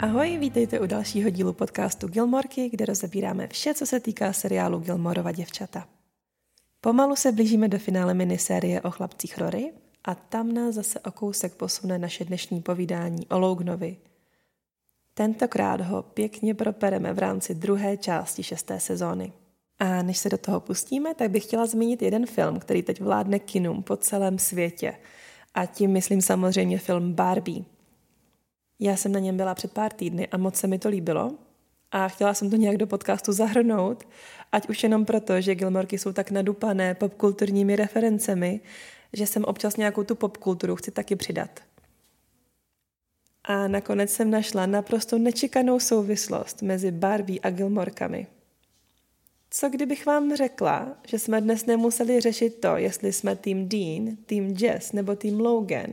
Ahoj, vítejte u dalšího dílu podcastu Gilmorky, kde rozebíráme vše, co se týká seriálu Gilmorova děvčata. Pomalu se blížíme do finále minisérie o chlapcích Rory a tam nás zase o kousek posune naše dnešní povídání o Loganovi. Tentokrát ho pěkně propereme v rámci druhé části 6. sezóny. A než se do toho pustíme, tak bych chtěla zmínit jeden film, který teď vládne kinům po celém světě. A tím myslím samozřejmě film Barbie. Já jsem na něm byla před pár týdny a moc se mi to líbilo a chtěla jsem to nějak do podcastu zahrnout, ať už jenom proto, že Gilmorky jsou tak nadupané popkulturními referencemi, že jsem občas nějakou tu popkulturu chci taky přidat. A nakonec jsem našla naprosto nečekanou souvislost mezi Barbie a Gilmorkami. Co kdybych vám řekla, že jsme dnes nemuseli řešit to, jestli jsme tým Dean, tým Jess nebo tým Logan,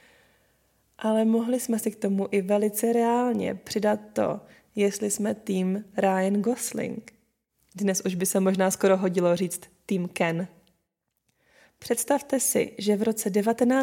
ale mohli jsme si k tomu i velice reálně přidat to, jestli jsme tým Ryan Gosling. Dnes už by se možná skoro hodilo říct tým Ken. Představte si, že v roce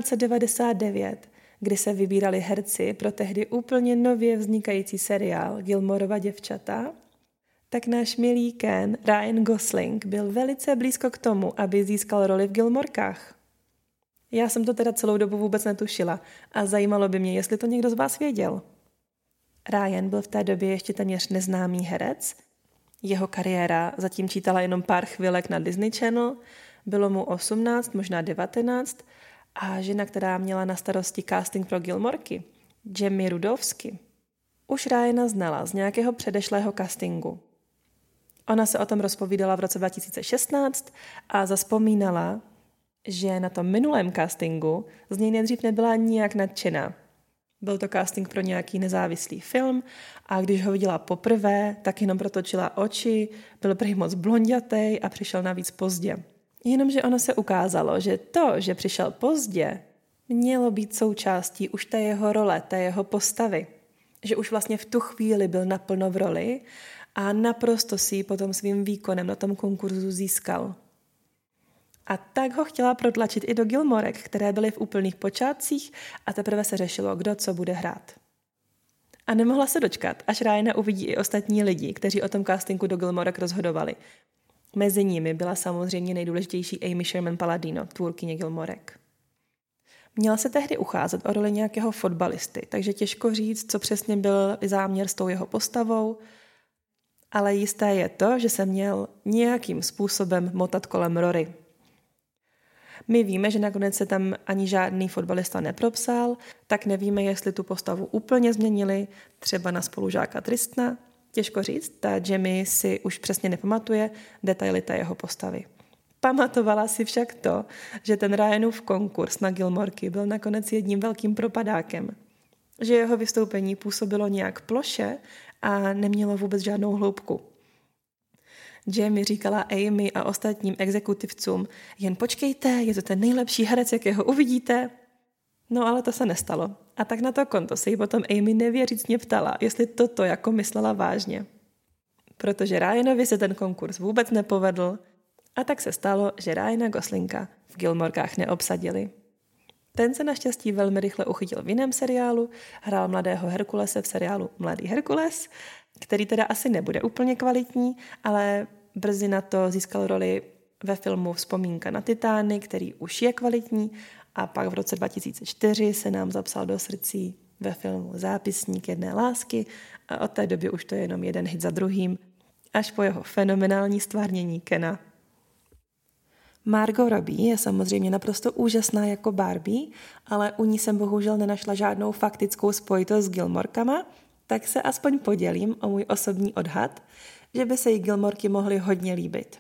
1999, kdy se vybírali herci pro tehdy úplně nově vznikající seriál Gilmorova děvčata, tak náš milý Ken, Ryan Gosling, byl velice blízko k tomu, aby získal roli v Gilmorkách. Já jsem to teda celou dobu vůbec netušila a zajímalo by mě, jestli to někdo z vás věděl. Ryan byl v té době ještě téměř neznámý herec. Jeho kariéra zatím čítala jenom pár chvilek na Disney Channel, bylo mu 18, možná 19 a žena, která měla na starosti casting pro Gilmorky, Jamie Rudovsky, už Ryana znala z nějakého předešlého castingu. Ona se o tom rozpovídala v roce 2016 a zavzpomínala, že na tom minulém castingu z něj nejdřív nebyla nijak nadšená. Byl to casting pro nějaký nezávislý film a když ho viděla poprvé, tak jenom protočila oči, byl prý moc blonďatej a přišel navíc pozdě. Jenomže ono se ukázalo, že to, že přišel pozdě, mělo být součástí už té jeho role, té jeho postavy. Že už vlastně v tu chvíli byl naplno v roli a naprosto si ji potom svým výkonem na tom konkurzu získal. A tak ho chtěla protlačit i do Gilmorek, které byly v úplných počátcích a teprve se řešilo, kdo co bude hrát. A nemohla se dočkat, až Ryana uvidí i ostatní lidi, kteří o tom castingu do Gilmorek rozhodovali. Mezi nimi byla samozřejmě nejdůležitější Amy Sherman-Palladino, tvůrkyně Gilmorek. Měla se tehdy ucházet o roli nějakého fotbalisty, takže těžko říct, co přesně byl záměr s tou jeho postavou, ale jisté je to, že se měl nějakým způsobem motat kolem Rory. My víme, že nakonec se tam ani žádný fotbalista nepropsal, tak nevíme, jestli tu postavu úplně změnili, třeba na spolužáka Tristana. Těžko říct, ta Jamie si už přesně nepamatuje detaily té jeho postavy. Pamatovala si však to, že ten Ryanův konkurs na Gilmorky byl nakonec jedním velkým propadákem. Že jeho vystoupení působilo nějak ploše a nemělo vůbec žádnou hloubku. Jamie říkala Amy a ostatním exekutivcům, jen počkejte, je to ten nejlepší herec, jakého uvidíte. No ale to se nestalo. A tak na to konto se jí potom Amy nevěřícně ptala, jestli toto jako myslela vážně. Protože Ryanovi se ten konkurs vůbec nepovedl a tak se stalo, že Ryana Goslinga v Gilmorkách neobsadili. Ten se naštěstí velmi rychle uchytil v jiném seriálu, hrál mladého Herkulese v seriálu Mladý Herkules, který teda asi nebude úplně kvalitní, ale brzy na to získal roli ve filmu Vzpomínka na Titány, který už je kvalitní a pak v roce 2004 se nám zapsal do srdcí ve filmu Zápisník jedné lásky a od té doby už to je jenom jeden hit za druhým, až po jeho fenomenální stvárnění Kena. Margot Robbie je samozřejmě naprosto úžasná jako Barbie, ale u ní jsem bohužel nenašla žádnou faktickou spojitost s Gilmorkama, tak se aspoň podělím o můj osobní odhad, že by se jí Gilmorky mohly hodně líbit.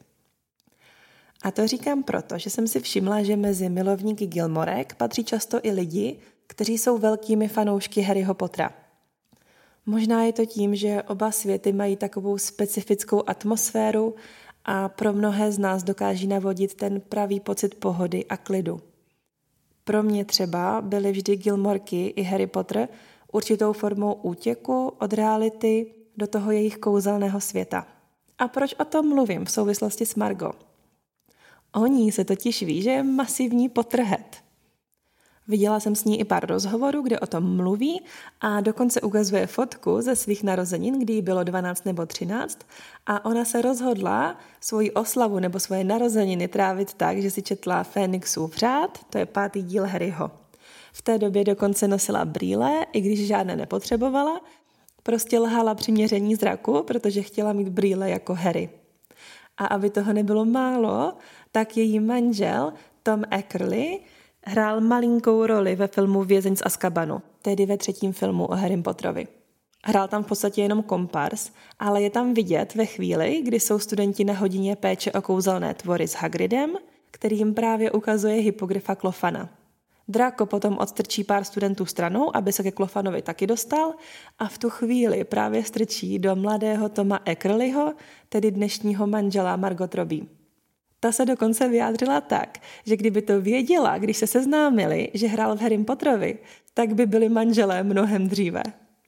A to říkám proto, že jsem si všimla, že mezi milovníky Gilmorek patří často i lidi, kteří jsou velkými fanoušky Harryho Pottera. Možná je to tím, že oba světy mají takovou specifickou atmosféru a pro mnohé z nás dokáží navodit ten pravý pocit pohody a klidu. Pro mě třeba byly vždy Gilmorky i Harry Potter určitou formou útěku od reality do toho jejich kouzelného světa. A proč o tom mluvím v souvislosti s Margot? O ní se totiž ví, že je masivní Potterhead. Viděla jsem s ní i pár rozhovorů, kde o tom mluví a dokonce ukazuje fotku ze svých narozenin, kdy jí bylo 12 nebo 13 a ona se rozhodla svoji oslavu nebo svoje narozeniny trávit tak, že si četla Fénixův řád, to je 5. díl Harryho. V té době dokonce nosila brýle, i když žádné nepotřebovala, prostě lhala při měření zraku, protože chtěla mít brýle jako Harry. A aby toho nebylo málo, tak její manžel Tom Eckerley hrál malinkou roli ve filmu Vězeň z Azkabanu, tedy ve 3. filmu o Harrym Potterovi. Hrál tam v podstatě jenom kompars, ale je tam vidět ve chvíli, kdy jsou studenti na hodině péče o kouzelné tvory s Hagridem, který jim právě ukazuje hypogryfa Klofana. Draco potom odstrčí pár studentů stranou, aby se ke Klofanovi taky dostal a v tu chvíli právě strčí do mladého Toma Eckerleyho, tedy dnešního manžela Margot Robbie. Ta se dokonce vyjádřila tak, že kdyby to věděla, když se seznámili, že hrál v Harrym Potterovi, tak by byli manželé mnohem dříve.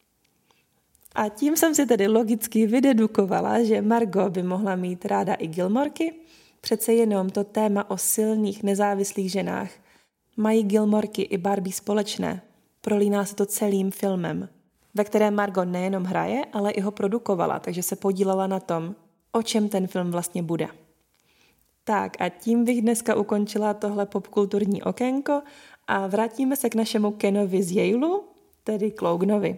A tím jsem si tedy logicky vydedukovala, že Margot by mohla mít ráda i Gilmorky, přece jenom to téma o silných, nezávislých ženách. Mají Gilmorky i Barbie společné. Prolíná se to celým filmem, ve kterém Margot nejenom hraje, ale i ho produkovala, takže se podílela na tom, o čem ten film vlastně bude. Tak a tím bych dneska ukončila tohle popkulturní okénko a vrátíme se k našemu Kenovi z Yaleu, tedy k Loganovi.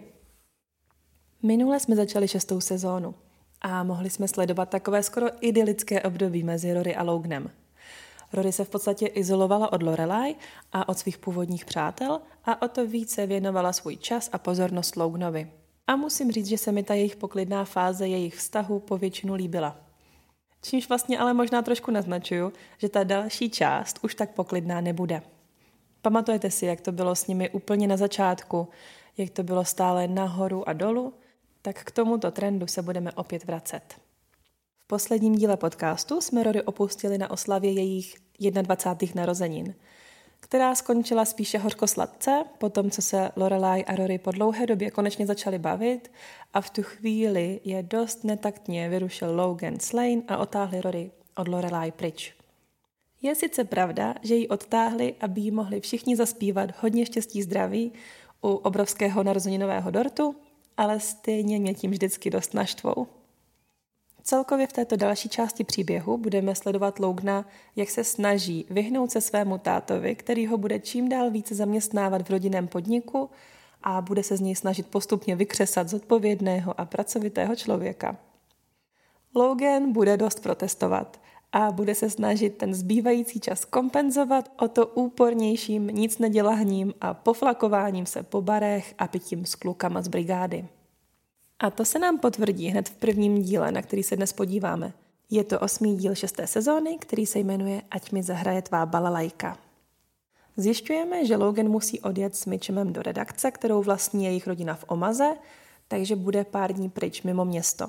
Minule jsme začali 6. sezónu a mohli jsme sledovat takové skoro idylické období mezi Rory a Loganem. Rory se v podstatě izolovala od Lorelai a od svých původních přátel a o to více věnovala svůj čas a pozornost Loganovi. A musím říct, že se mi ta jejich poklidná fáze jejich vztahu po většinu líbila. Čímž vlastně ale možná trošku naznačuju, že ta další část už tak poklidná nebude. Pamatujete si, jak to bylo s nimi úplně na začátku, jak to bylo stále nahoru a dolů? Tak k tomuto trendu se budeme opět vracet. V posledním díle podcastu jsme Rory opustili na oslavě jejich 21. narozenin, která skončila spíše hořkosladce, po tom, co se Lorelai a Rory po dlouhé době konečně začali bavit a v tu chvíli je dost netaktně vyrušil Logan Slane a otáhli Rory od Lorelai pryč. Je sice pravda, že ji odtáhli, aby jí mohli všichni zaspívat hodně štěstí zdraví u obrovského narozeninového dortu, ale stejně mě tím vždycky dost naštvou. Celkově v této další části příběhu budeme sledovat Logana, jak se snaží vyhnout se svému tátovi, který ho bude čím dál více zaměstnávat v rodinném podniku a bude se z něj snažit postupně vykřesat zodpovědného a pracovitého člověka. Logan bude dost protestovat a bude se snažit ten zbývající čas kompenzovat o to úpornějším nicneděláním a poflakováním se po barech a pitím s klukama z brigády. A to se nám potvrdí hned v prvním díle, na který se dnes podíváme. Je to 8. díl 6. sezóny, který se jmenuje Ať mi zahraje tvá balalajka. Zjišťujeme, že Logan musí odjet s Mitchemem do redakce, kterou vlastní jejich rodina v Omaze, takže bude pár dní pryč mimo město.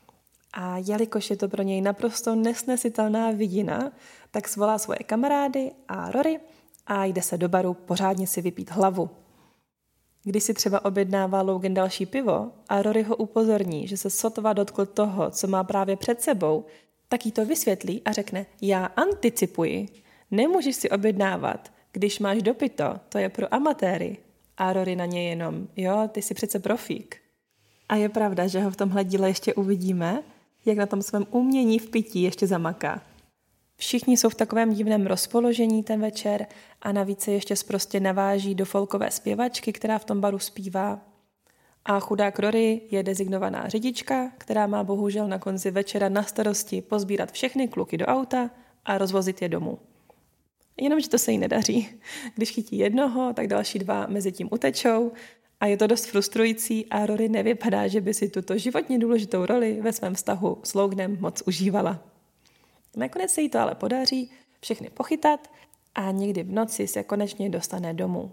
A jelikož je to pro něj naprosto nesnesitelná vidina, tak svolá svoje kamarády a Rory a jde se do baru pořádně si vypít hlavu. Když si třeba objednává Logan další pivo a Rory ho upozorní, že se sotva dotkl toho, co má právě před sebou, tak jí to vysvětlí a řekne: já anticipuji, nemůžeš si objednávat, když máš dopito, to je pro amatéry. A Rory na něj jenom: jo, ty jsi přece profík. A je pravda, že ho v tomhle díle ještě uvidíme, jak na tom svém umění v pití ještě zamaká. Všichni jsou v takovém divném rozpoložení ten večer a navíc se ještě sprostě naváží do folkové zpěvačky, která v tom baru zpívá. A chudák Rory je designovaná řidička, která má bohužel na konci večera na starosti pozbírat všechny kluky do auta a rozvozit je domů. Jenomže to se jí nedaří. Když chytí jednoho, tak další dva mezi tím utečou a je to dost frustrující a Rory nevypadá, že by si tuto životně důležitou roli ve svém vztahu s Loganem moc užívala. Nakonec se jí to ale podaří všechny pochytat a někdy v noci se konečně dostane domů.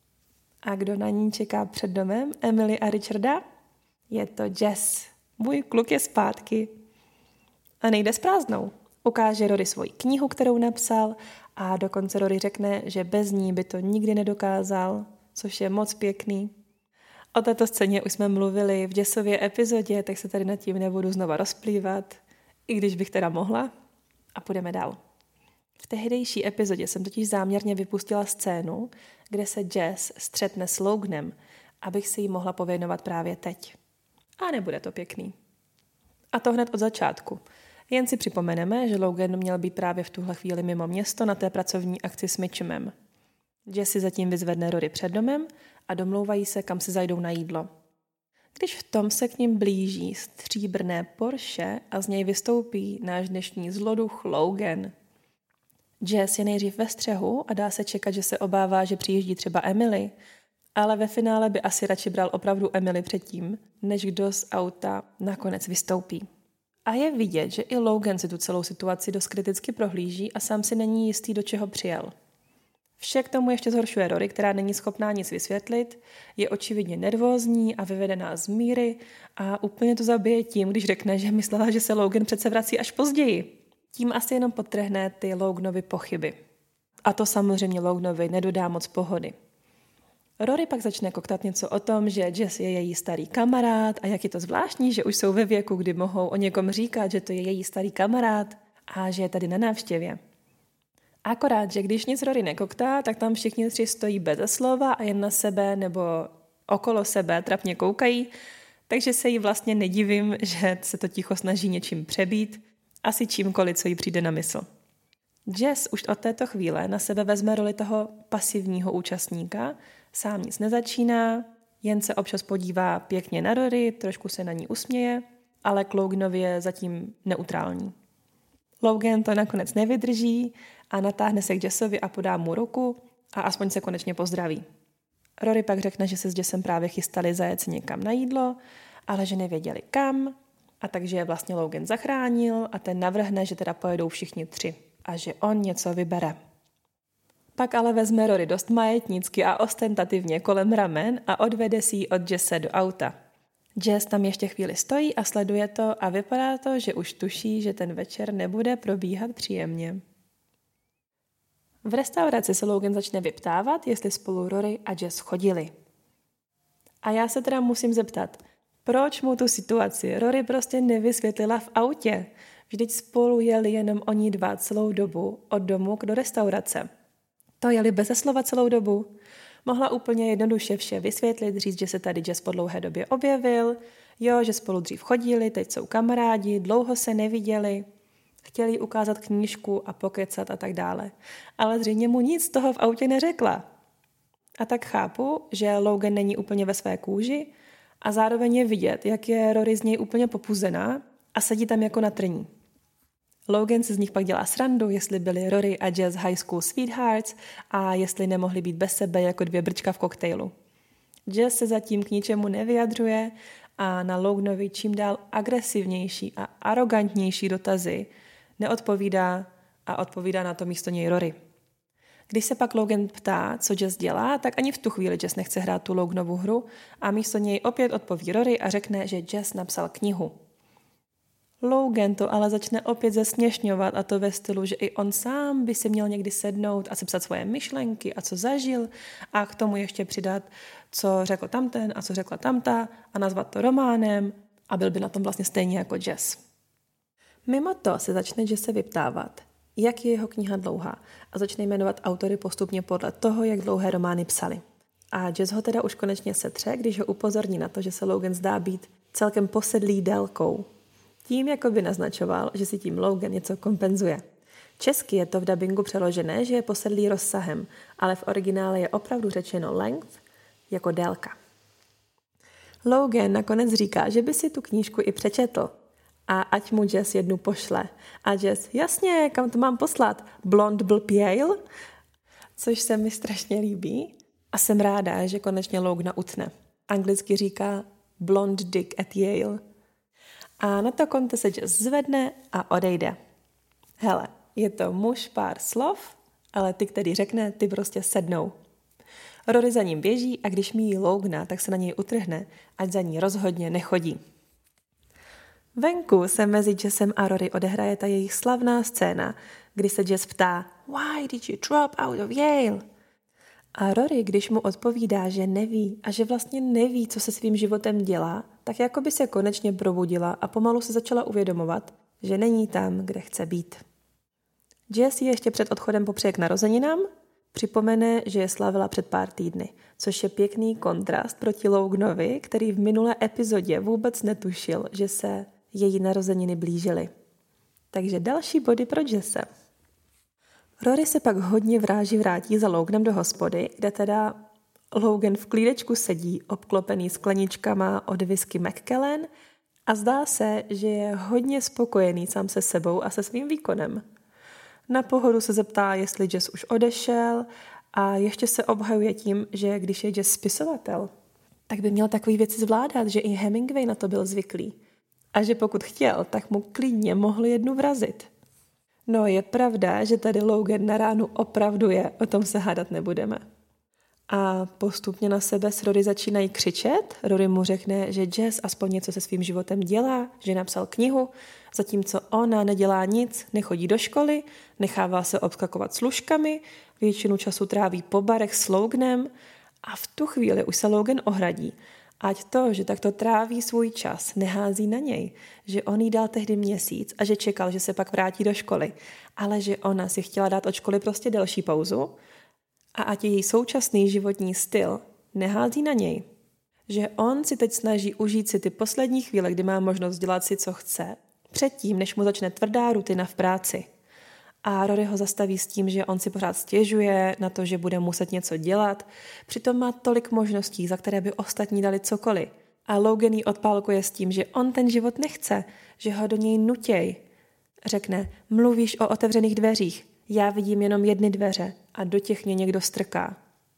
A kdo na ní čeká před domem Emily a Richarda? Je to Jess. Můj kluk je zpátky. A nejde s prázdnou. Ukáže Rory svoji knihu, kterou napsal a dokonce Rory řekne, že bez ní by to nikdy nedokázal, což je moc pěkný. O této scéně už jsme mluvili v Jessově epizodě, tak se tady nad tím nebudu znova rozplývat, i když bych teda mohla. A půjdeme dál. V tehdejší epizodě jsem totiž záměrně vypustila scénu, kde se Jess střetne s Loganem, abych se jí mohla pověnovat právě teď. A nebude to pěkný. A to hned od začátku. Jen si připomeneme, že Logan měl být právě v tuhle chvíli mimo město na té pracovní akci s Mitchumem. Jess si zatím vyzvedne Rory před domem a domlouvají se, kam si zajdou na jídlo. Když v tom se k ním blíží stříbrné Porsche a z něj vystoupí náš dnešní zloduch Logan. Jess je nejdřív ve střehu a dá se čekat, že se obává, že přijíždí třeba Emily, ale ve finále by asi radši bral opravdu Emily předtím, než kdo z auta nakonec vystoupí. A je vidět, že i Logan si tu celou situaci dost kriticky prohlíží a sám si není jistý, do čeho přijel. Vše k tomu ještě zhoršuje Rory, která není schopná nic vysvětlit, je očividně nervózní a vyvedená z míry a úplně to zabije tím, když řekne, že myslela, že se Logan přece vrací až později. Tím asi jenom podtrhne ty Loganovy pochyby. A to samozřejmě Loganovi nedodá moc pohody. Rory pak začne koktat něco o tom, že Jess je její starý kamarád a jak je to zvláštní, že už jsou ve věku, kdy mohou o někom říkat, že to je její starý kamarád a že je tady na návštěvě. Akorát, že když nic Rory nekoktá, tak tam všichni tři stojí beze slova a jen na sebe nebo okolo sebe trapně koukají, takže se jí vlastně nedivím, že se to ticho snaží něčím přebít, asi čímkoliv, co jí přijde na mysl. Jess už od této chvíle na sebe vezme roli toho pasivního účastníka, sám nic nezačíná, jen se občas podívá pěkně na Rory, trošku se na ní usměje, ale k Loganovi je zatím neutrální. Logan to nakonec nevydrží a natáhne se k Jessovi a podá mu ruku a aspoň se konečně pozdraví. Rory pak řekne, že se s Jessem právě chystali zajet si někam na jídlo, ale že nevěděli kam a takže je vlastně Logan zachránil a ten navrhne, že teda pojedou všichni tři a že on něco vybere. Pak ale vezme Rory dost majetnicky a ostentativně kolem ramen a odvede si ji od Jesse do auta. Jess tam ještě chvíli stojí a sleduje to a vypadá to, že už tuší, že ten večer nebude probíhat příjemně. V restauraci se Logan začne vyptávat, jestli spolu Rory a Jess chodili. A já se teda musím zeptat, proč mu tu situaci Rory prostě nevysvětlila v autě? Vždyť spolu jeli jenom oni dva celou dobu od domu do restaurace. To jeli beze slova celou dobu. Mohla úplně jednoduše vše vysvětlit, říct, že se tady Jess po dlouhé době objevil, jo, že spolu dřív chodili, teď jsou kamarádi, dlouho se neviděli, chtěli ukázat knížku a pokecat a tak dále. Ale zřejmě mu nic z toho v autě neřekla. A tak chápu, že Logan není úplně ve své kůži a zároveň je vidět, jak je Rory z něj úplně popuzená a sedí tam jako na trní. Logan si z nich pak dělá srandu, jestli byli Rory a Jess high school sweethearts a jestli nemohli být bez sebe jako dvě brčka v koktejlu. Jess se zatím k ničemu nevyjadřuje a na Loganovi čím dál agresivnější a arrogantnější dotazy neodpovídá a odpovídá na to místo něj Rory. Když se pak Logan ptá, co Jess dělá, tak ani v tu chvíli Jess nechce hrát tu Loganovu hru a místo něj opět odpoví Rory a řekne, že Jess napsal knihu. Logan to ale začne opět zesměšňovat a to ve stylu, že i on sám by si měl někdy sednout a sepsat svoje myšlenky a co zažil a k tomu ještě přidat, co řekl tamten a co řekla tamta a nazvat to románem a byl by na tom vlastně stejně jako Jess. Mimo to se začne Jess se vyptávat, jak je jeho kniha dlouhá a začne jmenovat autory postupně podle toho, jak dlouhé romány psali. A Jess ho teda už konečně setře, když ho upozorní na to, že se Logan zdá být celkem posedlý délkou. Tím jako by naznačoval, že si tím Logan něco kompenzuje. Česky je to v dabingu přeložené, že je posedlý rozsahem, ale v originále je opravdu řečeno length jako délka. Logan nakonec říká, že by si tu knížku i přečetl a ať mu Jess jednu pošle. A Jess, jasně, kam to mám poslat? Blond blb Yale? Což se mi strašně líbí a jsem ráda, že konečně Logana utne. Anglicky říká blond dick at Yale. A na to konto se Jess zvedne a odejde. Hele, je to muž pár slov, ale ty, který řekne, ty prostě sednou. Rory za ním běží a když míjí Logana, tak se na něj utrhne, ať za ní rozhodně nechodí. Venku se mezi Jessem a Rory odehraje ta jejich slavná scéna, kdy se Jess ptá Why did you drop out of Yale? A Rory, když mu odpovídá, že neví a že vlastně neví, co se svým životem dělá, tak jako by se konečně probudila a pomalu se začala uvědomovat, že není tam, kde chce být. Jess ji ještě před odchodem popřeje k narozeninám, připomene, že je slavila před pár týdny, což je pěkný kontrast proti Loganovi, který v minulé epizodě vůbec netušil, že se její narozeniny blížily. Takže další body pro Jesse. Rory se pak hodně vrátí za Loganem do hospody, kde teda Logan v klídečku sedí, obklopený skleničkama od whisky Macallan a zdá se, že je hodně spokojený sám se sebou a se svým výkonem. Na pohodu se zeptá, jestli Jess už odešel a ještě se obhajuje tím, že když je Jess spisovatel, tak by měl takové věci zvládat, že i Hemingway na to byl zvyklý. A že pokud chtěl, tak mu klidně mohl jednu vrazit. No je pravda, že tady Logan na ránu opravdu je, o tom se hádat nebudeme. A postupně na sebe s Rory začínají křičet. Rory mu řekne, že Jess aspoň něco se svým životem dělá, že napsal knihu, zatímco ona nedělá nic, nechodí do školy, nechává se obskakovat služkami, většinu času tráví po barech s Loganem a v tu chvíli už se Logan ohradí. Ať to, že takto tráví svůj čas, nehází na něj, že on jí dal tehdy měsíc a že čekal, že se pak vrátí do školy, ale že ona si chtěla dát od školy prostě delší pauzu a ať její současný životní styl nehází na něj. Že on si teď snaží užít si ty poslední chvíle, kdy má možnost dělat si, co chce, předtím, než mu začne tvrdá rutina v práci. A Rory ho zastaví s tím, že on si pořád stěžuje na to, že bude muset něco dělat, přitom má tolik možností, za které by ostatní dali cokoliv. A Logan jí odpálkuje s tím, že on ten život nechce, že ho do něj nutěj. Řekne, mluvíš o otevřených dveřích, já vidím jenom jedny dveře a do těch mě někdo strká.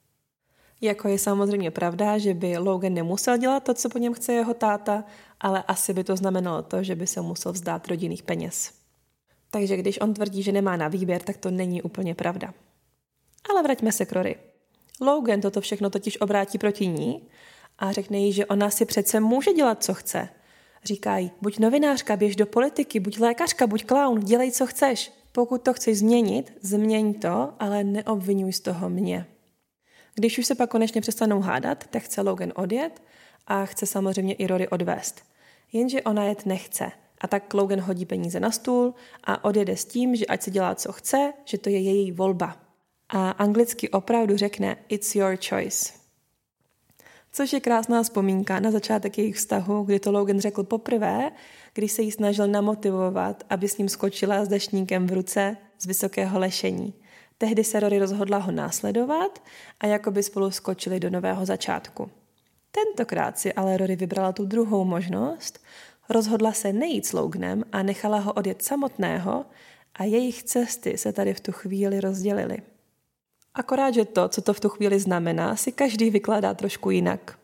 Jako je samozřejmě pravda, že by Logan nemusel dělat to, co po něm chce jeho táta, ale asi by to znamenalo to, že by se musel vzdát rodinných peněz. Takže když on tvrdí, že nemá na výběr, tak to není úplně pravda. Ale vraťme se k Rory. Logan toto všechno totiž obrátí proti ní a řekne jí, že ona si přece může dělat, co chce. Říká jí, buď novinářka, běž do politiky, buď lékařka, buď klaun, dělej, co chceš. Pokud to chceš změnit, změň to, ale neobvinuj z toho mě. Když už se pak konečně přestanou hádat, tak chce Logan odjet a chce samozřejmě i Rory odvést. Jenže ona jet nechce. A tak Logan hodí peníze na stůl a odjede s tím, že ať si dělá, co chce, že to je její volba. A anglicky opravdu řekne it's your choice. Což je krásná vzpomínka na začátek jejich vztahu, kdy to Logan řekl poprvé, když se jí snažil namotivovat, aby s ním skočila s deštníkem v ruce z vysokého lešení. Tehdy se Rory rozhodla ho následovat a jakoby spolu skočili do nového začátku. Tentokrát si ale Rory vybrala tu druhou možnost, rozhodla se nejít s Loganem a nechala ho odjet samotného a jejich cesty se tady v tu chvíli rozdělily. Akorát, že to, co to v tu chvíli znamená, si každý vykládá trošku jinak.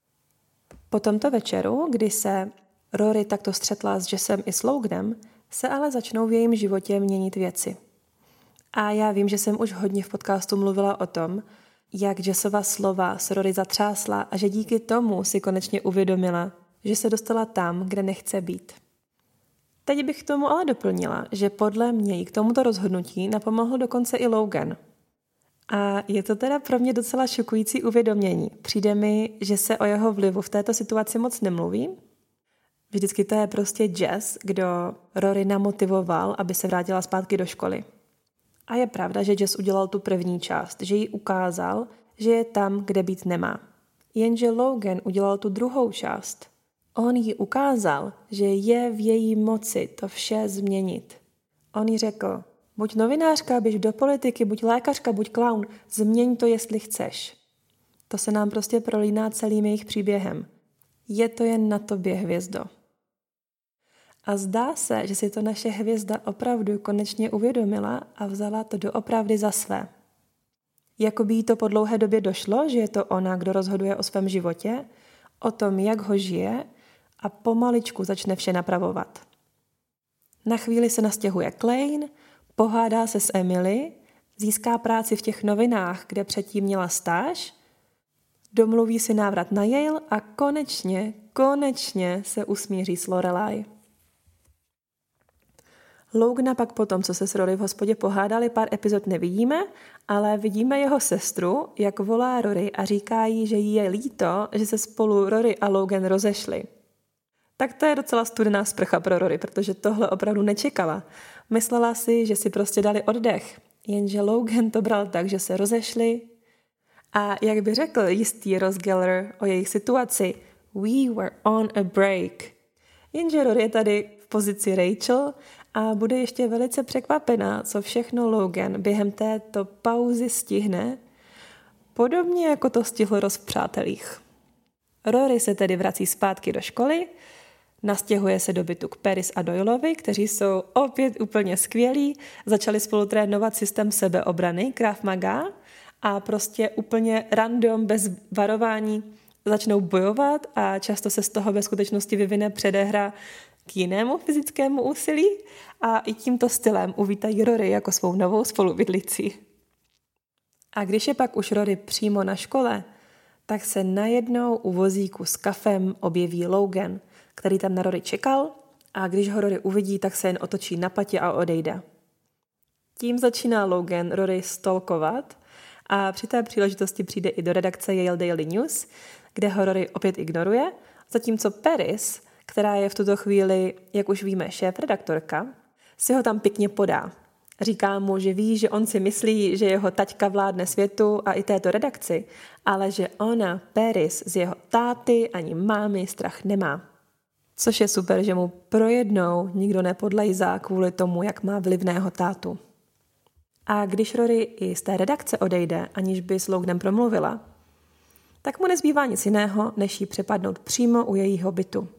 Po tomto večeru, kdy se Rory takto střetla s Jessem i s Loganem, se ale začnou v jejím životě měnit věci. A já vím, že jsem už hodně v podcastu mluvila o tom, jak Jessova slova s Rory zatřásla a že díky tomu si konečně uvědomila, že se dostala tam, kde nechce být. Teď bych k tomu ale doplnila, že podle mě jí k tomuto rozhodnutí napomohl dokonce i Logan. A je to teda pro mě docela šokující uvědomění. Přijde mi, že se o jeho vlivu v této situaci moc nemluví. Vždycky to je prostě Jess, kdo Rory namotivoval, aby se vrátila zpátky do školy. A je pravda, že Jess udělal tu první část, že jí ukázal, že je tam, kde být nemá. Jenže Logan udělal tu druhou část. On jí ukázal, že je v její moci to vše změnit. On jí řekl, buď novinářka, běž do politiky, buď lékařka, buď klaun, změň to, jestli chceš. To se nám prostě prolíná celým jejich příběhem. Je to jen na tobě, hvězdo. A zdá se, že si to naše hvězda opravdu konečně uvědomila a vzala to doopravdy za své. Jakoby jí to po dlouhé době došlo, že je to ona, kdo rozhoduje o svém životě, o tom, jak ho žije a pomaličku začne vše napravovat. Na chvíli se nastěhuje Klein, pohádá se s Emily, získá práci v těch novinách, kde předtím měla stáž, domluví si návrat na Yale a konečně se usmíří s Lorelai. Logana pak potom, co se s Rory v hospodě pohádali, pár epizod nevidíme, ale vidíme jeho sestru, jak volá Rory a říká jí, že jí je líto, že se spolu Rory a Logan rozešli. Tak to je docela studená sprcha pro Rory, protože tohle opravdu nečekala. Myslela si, že si prostě dali oddech, jenže Logan to bral tak, že se rozešli a jak by řekl jistý Ross Geller o jejich situaci, we were on a break. Jenže Rory je tady v pozici Rachel a bude ještě velice překvapená, co všechno Logan během této pauzy stihne, podobně jako to stihl Ross v Přátelích. Rory se tedy vrací zpátky do školy, nastěhuje se do bytu k Paris a Doyleovi, kteří jsou opět úplně skvělí, začali spolu trénovat systém sebeobrany Krav Maga a prostě úplně random, bez varování začnou bojovat a často se z toho ve skutečnosti vyvine předehra k jinému fyzickému úsilí a i tímto stylem uvítají Rory jako svou novou spolubydlící. A když je pak už Rory přímo na škole, tak se najednou u vozíku s kafem objeví Logan, který tam na Rory čekal a když ho Rory uvidí, tak se jen otočí na patě a odejde. Tím začíná Logan Rory stalkovat a při té příležitosti přijde i do redakce Yale Daily News, kde ho Rory opět ignoruje, zatímco Paris, která je v tuto chvíli, jak už víme, šéfredaktorka, si ho tam pěkně podá. Říká mu, že ví, že on si myslí, že jeho taťka vládne světu a i této redakci, ale že ona, Paris, z jeho táty ani mámy strach nemá. Což je super, že mu projednou nikdo nepodlejzá kvůli tomu, jak má vlivného tátu. A když Rory i z té redakce odejde, aniž by s Loganem promluvila, tak mu nezbývá nic jiného, než jí přepadnout přímo u jejího bytu.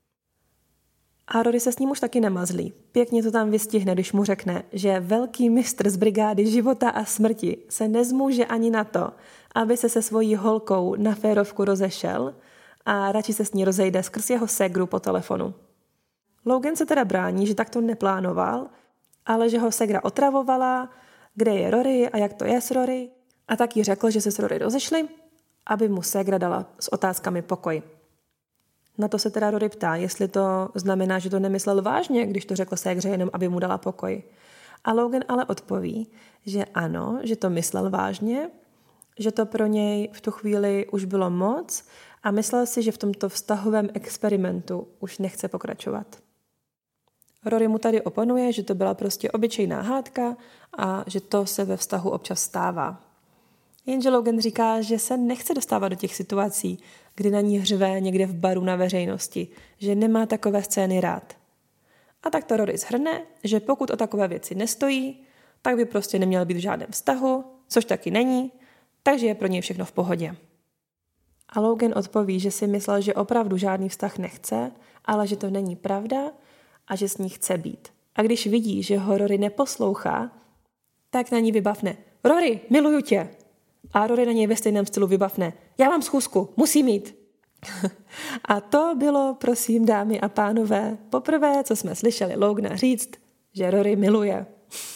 A Rory se s ním už taky nemazlí. Pěkně to tam vystihne, když mu řekne, že velký mistr z brigády života a smrti se nezmůže ani na to, aby se svojí holkou na férovku rozešel a radši se s ní rozejde skrz jeho ségru po telefonu. Logan se teda brání, že tak to neplánoval, ale že ho ségra otravovala, kde je Rory a jak to je s Rory, a tak jí řekl, že se s Rory rozešli, aby mu ségra dala s otázkami pokoj. Na to se teda Rory ptá, jestli to znamená, že to nemyslel vážně, když to řekl ségře jenom, aby mu dala pokoj. A Logan ale odpoví, že ano, že to myslel vážně, že to pro něj v tu chvíli už bylo moc a myslel si, že v tomto vztahovém experimentu už nechce pokračovat. Rory mu tady oponuje, že to byla prostě obyčejná hádka a že to se ve vztahu občas stává. Jenže Logan říká, že se nechce dostávat do těch situací, kdy na ní hřve někde v baru na veřejnosti, že nemá takové scény rád. A tak to Rory shrne, že pokud o takové věci nestojí, tak by prostě neměl být v žádném vztahu, což taky není, takže je pro něj všechno v pohodě. A Logan odpoví, že si myslel, že opravdu žádný vztah nechce, ale že to není pravda a že s ní chce být. A když vidí, že ho Rory neposlouchá, tak na ní vybavne: Rory, miluju tě! A Rory na něj ve stejném stylu vybavne: já mám schůzku, musím jít. A to bylo, prosím, dámy a pánové, poprvé, co jsme slyšeli Logana říct, že Rory miluje.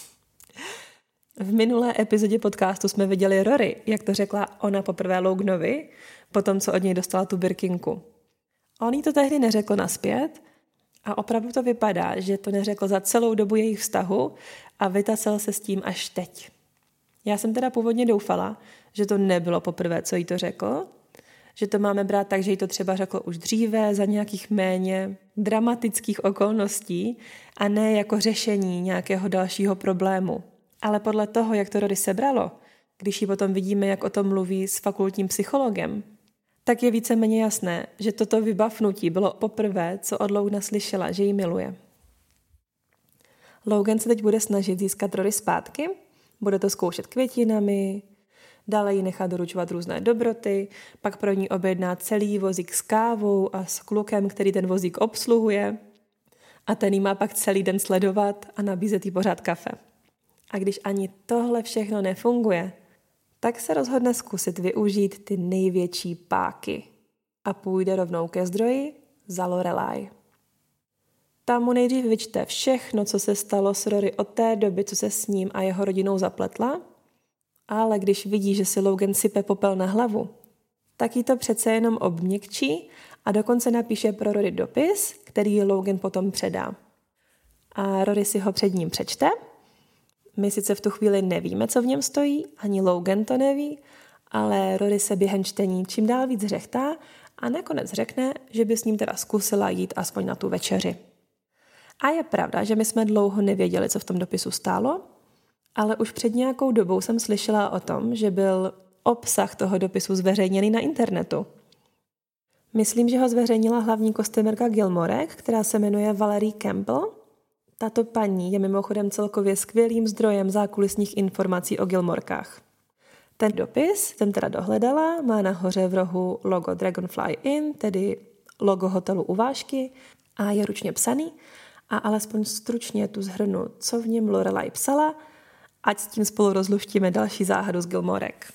V minulé epizodě podcastu jsme viděli Rory, jak to řekla ona poprvé Loganovi, potom, co od něj dostala tu birkinku. On jí to tehdy neřekl nazpět a opravdu to vypadá, že to neřekl za celou dobu jejich vztahu a vytacel se s tím až teď. Já jsem teda původně doufala, že to nebylo poprvé, co jí to řekl, že to máme brát tak, že jí to třeba řekl už dříve za nějakých méně dramatických okolností a ne jako řešení nějakého dalšího problému. Ale podle toho, jak to Rory sebralo, když ji potom vidíme, jak o tom mluví s fakultním psychologem, tak je víceméně jasné, že toto vybavnutí bylo poprvé, co od Logana slyšela, že ji miluje. Logan se teď bude snažit získat Rory zpátky, bude to zkoušet květinami, dále jí nechá doručovat různé dobroty, pak pro ní objedná celý vozík s kávou a s klukem, který ten vozík obsluhuje, a ten jí má pak celý den sledovat a nabízet jí pořád kafe. A když ani tohle všechno nefunguje, tak se rozhodne zkusit využít ty největší páky a půjde rovnou ke zdroji za Lorelai. Tam mu nejdřív vyčte všechno, co se stalo s Rory od té doby, co se s ním a jeho rodinou zapletla, ale když vidí, že si Logan sype popel na hlavu, tak jí to přece jenom obměkčí a dokonce napíše pro Rory dopis, který Logan potom předá. A Rory si ho před ním přečte. My sice v tu chvíli nevíme, co v něm stojí, ani Logan to neví, ale Rory se během čtení čím dál víc řechtá a nakonec řekne, že by s ním teda zkusila jít aspoň na tu večeři. A je pravda, že my jsme dlouho nevěděli, co v tom dopisu stálo, ale už před nějakou dobou jsem slyšela o tom, že byl obsah toho dopisu zveřejněný na internetu. Myslím, že ho zveřejnila hlavní kostýmerka Gilmorek, která se jmenuje Valerie Campbell. Tato paní je mimochodem celkově skvělým zdrojem zákulisních informací o Gilmorkách. Ten dopis jsem teda dohledala, má nahoře v rohu logo Dragonfly Inn, tedy logo hotelu u Vážky, a je ručně psaný. A alespoň stručně tu shrnu, co v něm Lorelai psala, ať s tím spolu rozluštíme další záhadu z Gilmorek.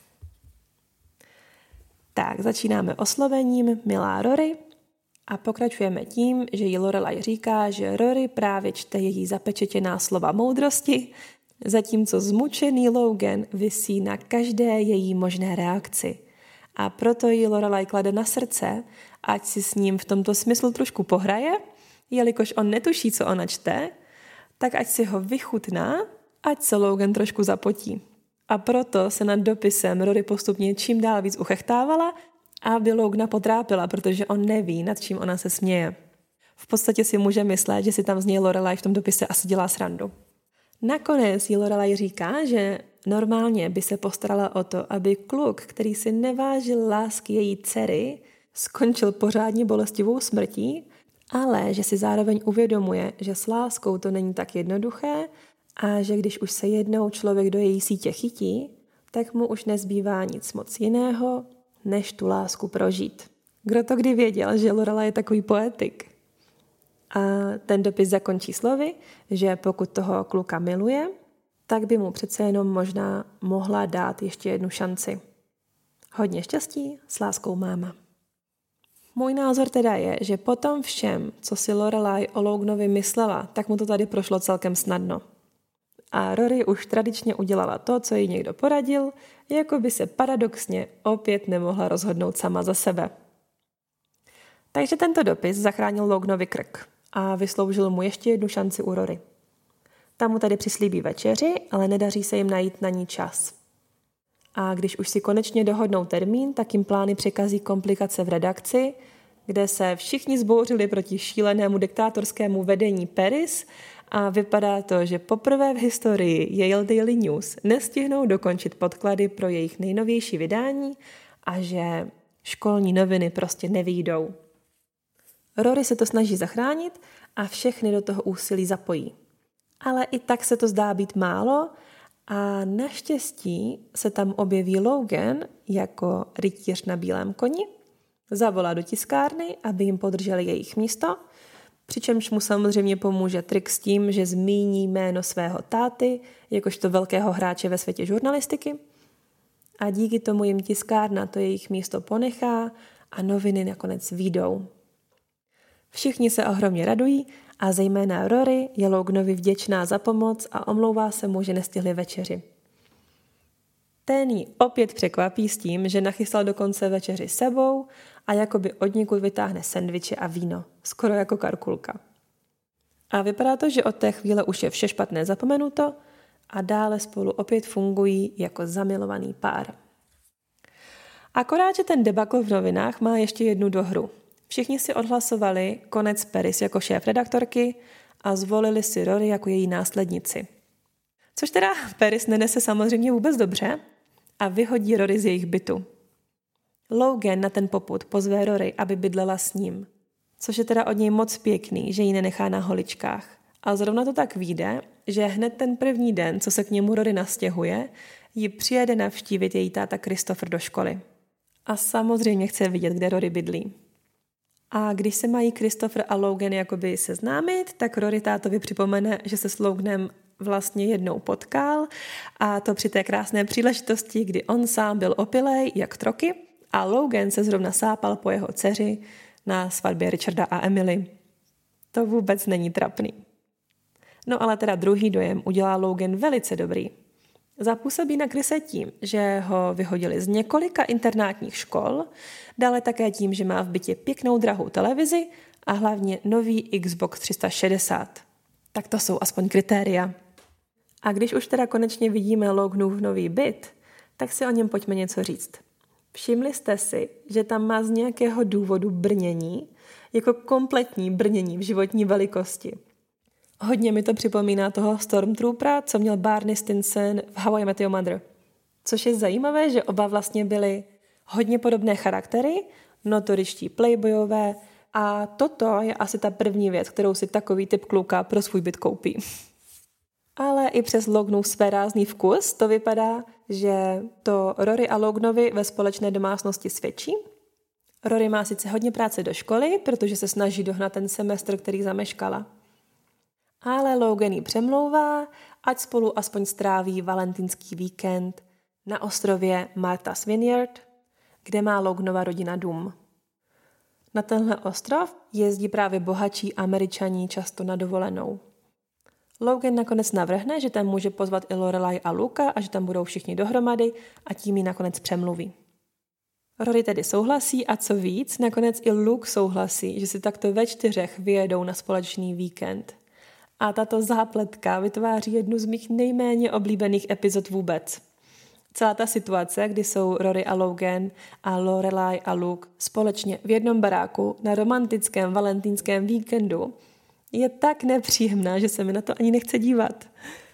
Tak, začínáme oslovením milá Rory a pokračujeme tím, že jí Lorelai říká, že Rory právě čte její zapečetěná slova moudrosti, zatímco zmučený Logan visí na každé její možné reakci. A proto jí Lorelai klade na srdce, ať si s ním v tomto smyslu trošku pohraje, jelikož on netuší, co ona čte, tak ať si ho vychutná, ať se Logan trošku zapotí. A proto se nad dopisem Rory postupně čím dál víc uchechtávala, aby Logana potrápila, protože on neví, nad čím ona se směje. V podstatě si může myslet, že si tam z něj Lorelai v tom dopise asi dělá srandu. Nakonec jí Lorelai říká, že normálně by se postarala o to, aby kluk, který si nevážil lásky její dcery, skončil pořádně bolestivou smrtí, ale že si zároveň uvědomuje, že s láskou to není tak jednoduché a že když už se jednou člověk do její sítě chytí, tak mu už nezbývá nic moc jiného, než tu lásku prožít. Kdo to kdy věděl, že Lorelai je takový poetik? A ten dopis zakončí slovy, že pokud toho kluka miluje, tak by mu přece jenom možná mohla dát ještě jednu šanci. Hodně štěstí, s láskou máma. Můj názor teda je, že po tom všem, co si Lorelai o Loganovi myslela, tak mu to tady prošlo celkem snadno. A Rory už tradičně udělala to, co jí někdo poradil, jako by se paradoxně opět nemohla rozhodnout sama za sebe. Takže tento dopis zachránil Loganovi krk a vysloužil mu ještě jednu šanci u Rory. Tam mu tady přislíbí večeři, ale nedaří se jim najít na ní čas. A když už si konečně dohodnou termín, tak jim plány překazí komplikace v redakci, kde se všichni zbouřili proti šílenému diktátorskému vedení Paris a vypadá to, že poprvé v historii Yale Daily News nestihnou dokončit podklady pro jejich nejnovější vydání a že školní noviny prostě nevyjdou. Rory se to snaží zachránit a všechny do toho úsilí zapojí. Ale i tak se to zdá být málo a naštěstí se tam objeví Logan jako rytíř na bílém koni, zavolá do tiskárny, aby jim podrželi jejich místo, přičemž mu samozřejmě pomůže trik s tím, že zmíní jméno svého táty, jakožto velkého hráče ve světě žurnalistiky, a díky tomu jim tiskárna to jejich místo ponechá a noviny nakonec vyjdou. Všichni se ohromně radují a zejména Rory je Loganovi vděčná za pomoc a omlouvá se mu, že nestihli večeři. Ten ji opět překvapí s tím, že nachystal dokonce večeři sebou a jakoby odnikud vytáhne sendviče a víno, skoro jako Karkulka. A vypadá to, že od té chvíle už je vše špatné zapomenuto a dále spolu opět fungují jako zamilovaný pár. Akorát, že ten debakl v novinách má ještě jednu dohru. Všichni si odhlasovali konec Paris jako šéfredaktorky a zvolili si Rory jako její následnici. Což teda Paris nenese samozřejmě vůbec dobře a vyhodí Rory z jejich bytu. Logan na ten popud pozve Rory, aby bydlela s ním, což je teda od něj moc pěkný, že ji nenechá na holičkách. A zrovna to tak vyjde, že hned ten první den, co se k němu Rory nastěhuje, ji přijede navštívit její táta Christopher do školy. A samozřejmě chce vidět, kde Rory bydlí. A když se mají Christopher a Logan jakoby seznámit, tak Rory tátovi připomene, že se s Loganem vlastně jednou potkal a to při té krásné příležitosti, kdy on sám byl opilej jak troky a Logan se zrovna sápal po jeho dceři na svatbě Richarda a Emily. To vůbec není trapný. No ale teda druhý dojem udělá Logan velice dobrý. Zapůsobí na Chrise tím, že ho vyhodili z několika internátních škol, dále také tím, že má v bytě pěknou drahou televizi a hlavně nový Xbox 360. Tak to jsou aspoň kritéria. A když už teda konečně vidíme Loganův nový byt, tak si o něm pojďme něco říct. Všimli jste si, že tam má z nějakého důvodu brnění, jako kompletní brnění v životní velikosti. Hodně mi to připomíná toho Stormtroopera, co měl Barney Stinson v How I Met Your Mother. Což je zajímavé, že oba vlastně byli hodně podobné charaktery, notoričtí playboyové, a toto je asi ta první věc, kterou si takový typ kluka pro svůj byt koupí. Ale i přes Loganův svérázný vkus to vypadá, že to Rory a Loganovi ve společné domácnosti svědčí. Rory má sice hodně práce do školy, protože se snaží dohnat ten semestr, který zameškala. Ale Logan jí přemlouvá, ať spolu aspoň stráví valentínský víkend na ostrově Martha's Vineyard, kde má Loganova rodina dům. Na tenhle ostrov jezdí právě bohatší Američaní často na dovolenou. Logan nakonec navrhne, že tam může pozvat i Lorelai a Luka a že tam budou všichni dohromady a tím ji nakonec přemluví. Rory tedy souhlasí a co víc, nakonec i Luke souhlasí, že si takto ve 4 vyjedou na společný víkend. A tato zápletka vytváří jednu z mých nejméně oblíbených epizod vůbec. Celá ta situace, kdy jsou Rory a Logan a Lorelai a Luke společně v jednom baráku na romantickém valentínském víkendu, je tak nepříjemná, že se mi na to ani nechce dívat.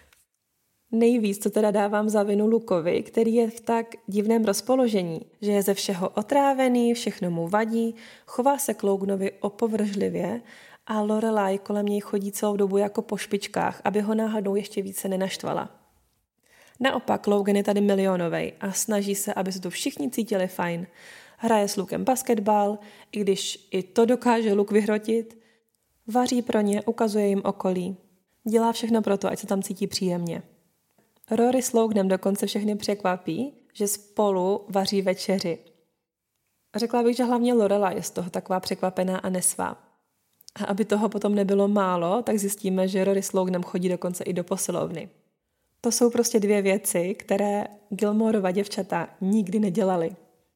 Nejvíc to teda dávám za vinu Lukovi, který je v tak divném rozpoložení, že je ze všeho otrávený, všechno mu vadí, chová se k Loganovi opovržlivě a Lorelai kolem něj chodí celou dobu jako po špičkách, aby ho náhodou ještě více nenaštvala. Naopak Logan je tady milionovej a snaží se, aby se tu všichni cítili fajn. Hraje s Lukem basketbal, i když i to dokáže Luke vyhrotit. Vaří pro ně, ukazuje jim okolí. Dělá všechno pro to, ať se tam cítí příjemně. Rory s Loganem dokonce všechny překvapí, že spolu vaří večeři. Řekla bych, že hlavně Lorelai je z toho taková překvapená a nesvá. A aby toho potom nebylo málo, tak zjistíme, že Rory s Loganem chodí dokonce i do posilovny. To jsou prostě 2 věci, které Gilmorova děvčata nikdy nedělali.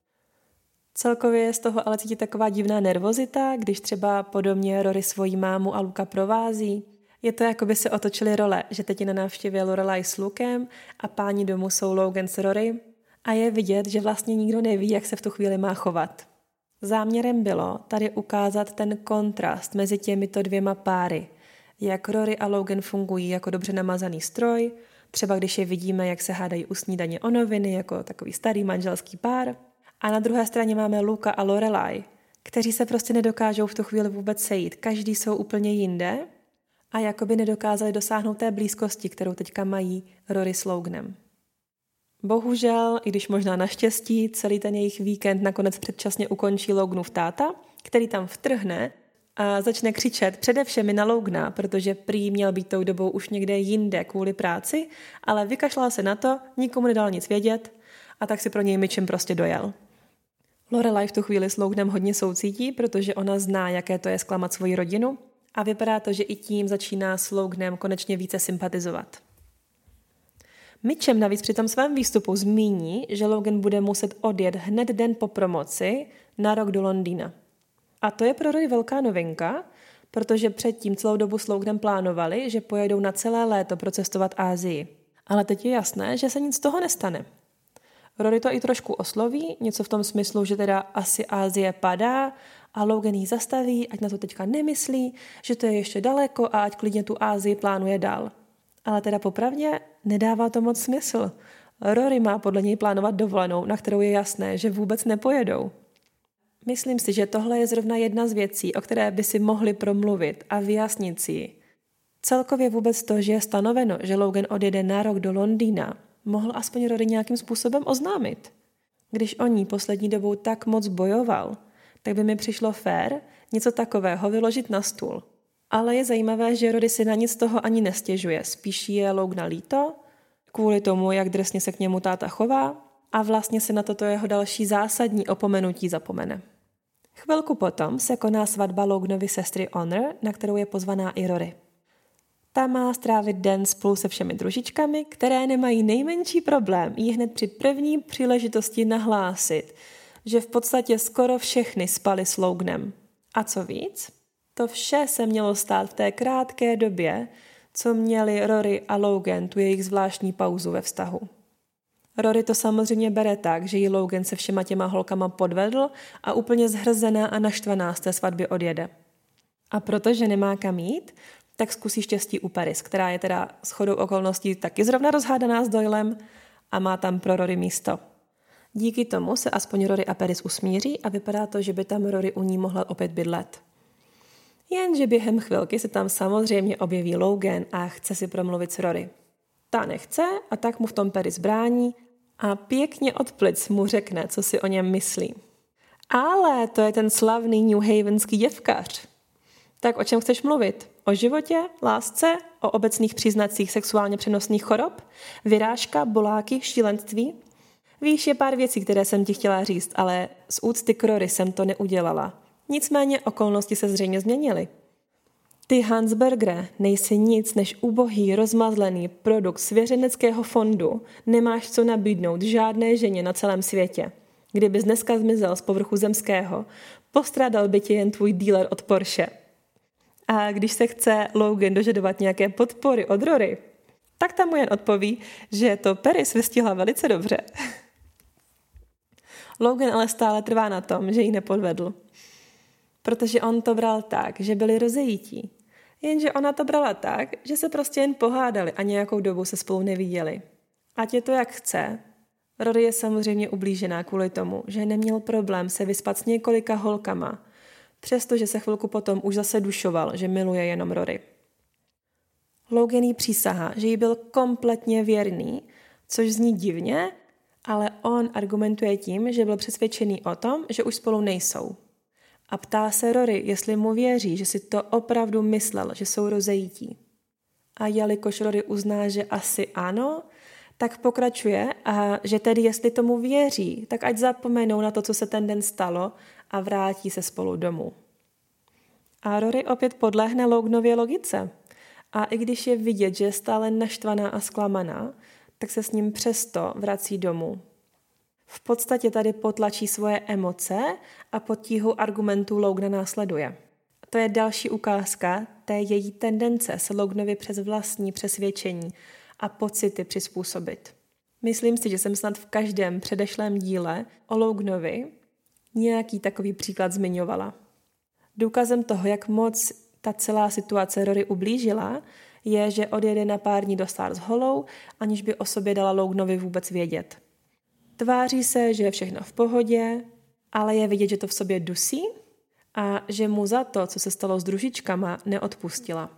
Celkově je z toho ale cítit taková divná nervozita, když třeba podobně Rory svoji mámu a Luka provází. Je to, jako by se otočily role, že teď je na návštěvě Lorelai s Lukem a páni domu jsou Logan s Rory a je vidět, že vlastně nikdo neví, jak se v tu chvíli má chovat. Záměrem bylo tady ukázat ten kontrast mezi těmito 2 páry, jak Rory a Logan fungují jako dobře namazaný stroj, třeba když je vidíme, jak se hádají u snídaně o noviny, jako takový starý manželský pár. A na druhé straně máme Luka a Lorelai, kteří se prostě nedokážou v tu chvíli vůbec sejít. Každý jsou úplně jinde a jakoby nedokázali dosáhnout té blízkosti, kterou teďka mají Rory s Loganem. Bohužel, i když možná naštěstí, celý ten jejich víkend nakonec předčasně ukončí Loganův táta, který tam vtrhne a začne křičet především na Logana, protože prý měl být tou dobou už někde jinde kvůli práci, ale vykašlal se na to, nikomu nedal nic vědět a tak si pro něj myčem prostě dojel. Lorelai v tu chvíli s Loganem hodně soucítí, protože ona zná, jaké to je zklamat svoji rodinu a vypadá to, že i tím začíná s Loganem konečně více sympatizovat. Mitchum navíc při tom svém výstupu zmíní, že Logan bude muset odjet hned den po promoci na rok do Londýna. A to je pro Rory velká novinka, protože předtím celou dobu s Loganem plánovali, že pojedou na celé léto procestovat Asii. Ale teď je jasné, že se nic z toho nestane. Rory to i trošku osloví, něco v tom smyslu, že teda asi Asie padá a Logan jí zastaví, ať na to teďka nemyslí, že to je ještě daleko a ať klidně tu Asii plánuje dál. Ale teda popravdě nedává to moc smysl. Rory má podle něj plánovat dovolenou, na kterou je jasné, že vůbec nepojedou. Myslím si, že tohle je zrovna jedna z věcí, o které by si mohli promluvit a vyjasnit si ji. Celkově vůbec to, že je stanoveno, že Logan odjede na rok do Londýna, mohl aspoň Rory nějakým způsobem oznámit. Když o ní poslední dobou tak moc bojoval, tak by mi přišlo fér něco takového vyložit na stůl. Ale je zajímavé, že Rory si na nic toho ani nestěžuje, spíš je Logana líto, kvůli tomu, jak drsně se k němu táta chová a vlastně se na toto jeho další zásadní opomenutí zapomene. Chvilku potom se koná svatba Loganovy sestry Honor, na kterou je pozvaná i Rory. Ta má strávit den spolu se všemi družičkami, které nemají nejmenší problém jí hned při první příležitosti nahlásit, že v podstatě skoro všechny spaly s Loganem. A co víc? To vše se mělo stát v té krátké době, co měli Rory a Logan tu jejich zvláštní pauzu ve vztahu. Rory to samozřejmě bere tak, že jí Logan se všema těma holkama podvedl a úplně zhrzená a naštvaná z té svatby odjede. A protože nemá kam jít, tak zkusí štěstí u Paris, která je teda shodou okolností taky zrovna rozhádaná s Doylem a má tam pro Rory místo. Díky tomu se aspoň Rory a Paris usmíří a vypadá to, že by tam Rory u ní mohla opět bydlet. Jenže během chvilky se tam samozřejmě objeví Logan a chce si promluvit s Rory. Ta nechce a tak mu v tom Paris brání a pěkně od plic mu řekne, co si o něm myslí. Ale to je ten slavný newhavenský děvkař. Tak o čem chceš mluvit? O životě, lásce, o obecných příznacích sexuálně přenosných chorob? Vyrážka, boláky, šílenství? Víš, je pár věcí, které jsem ti chtěla říct, ale z úcty k Rory jsem to neudělala. Nicméně okolnosti se zřejmě změnily. Ty, Hansbergere, nejsi nic než ubohý, rozmazlený produkt svěřeneckého fondu, nemáš co nabídnout žádné ženě na celém světě. Kdybys dneska zmizel z povrchu zemského, postrádal by tě jen tvůj dealer od Porsche. A když se chce Logan dožadovat nějaké podpory od Rory, tak tam mu jen odpoví, že to Paris vystihla velice dobře. Logan ale stále trvá na tom, že ji nepodvedl. Protože on to bral tak, že byli rozejítí. Jenže ona to brala tak, že se prostě jen pohádali a nějakou dobu se spolu neviděli. Ať je to jak chce, Rory je samozřejmě ublížená kvůli tomu, že neměl problém se vyspat s několika holkama, přestože se chvilku potom už zase dušoval, že miluje jenom Rory. Logan jí přísahá, že jí byl kompletně věrný, což zní divně, ale on argumentuje tím, že byl přesvědčený o tom, že už spolu nejsou. A ptá se Rory, jestli mu věří, že si to opravdu myslel, že jsou rozejítí. A jelikož Rory uzná, že asi ano, tak pokračuje a že tedy jestli tomu věří, tak ať zapomenou na to, co se ten den stalo a vrátí se spolu domů. A Rory opět podlehne Loganově logice. A i když je vidět, že je stále naštvaná a zklamaná, tak se s ním přesto vrací domů. V podstatě tady potlačí svoje emoce a pod tíhou argumentů Logana následuje. To je další ukázka té její tendence se Loganovi přes vlastní přesvědčení a pocity přizpůsobit. Myslím si, že jsem snad v každém předešlém díle o Loganovi nějaký takový příklad zmiňovala. Důkazem toho, jak moc ta celá situace Rory ublížila, je, že odjede na pár dní do Stars Hollow, aniž by o sobě dala Loganovi vůbec vědět. Tváří se, že je všechno v pohodě, ale je vidět, že to v sobě dusí a že mu za to, co se stalo s družičkama, neodpustila.